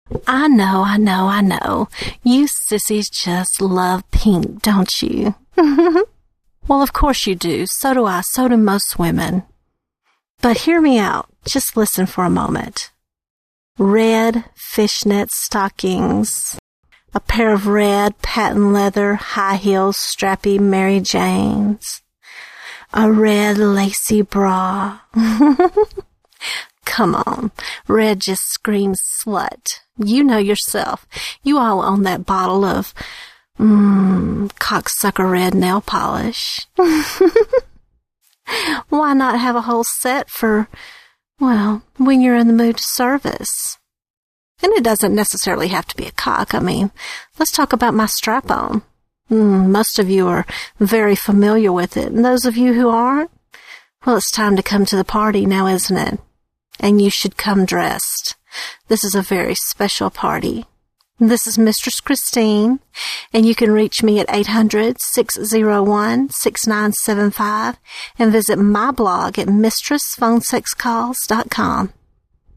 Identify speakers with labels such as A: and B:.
A: I know. You sissies just love pink, don't you? Well, of course you do. So do I. So do most women. But hear me out. Just listen for a moment. Red fishnet stockings. A pair of red patent leather high heels strappy Mary Janes. A red lacy bra. Come on. Red just screams slut. You know yourself. You all own that bottle of, cocksucker red nail polish. Why not have a whole set for, well, when you're in the mood to service? And it doesn't necessarily have to be a cock. I mean, let's talk about my strap-on. Most of you are very familiar with it. And those of you who aren't, well, it's time to come to the party now, isn't it? And you should come dressed. This is a very special party. This is Mistress Christine, and you can reach me at 800-601-6975 and visit my blog at mistressphonesexcalls.com.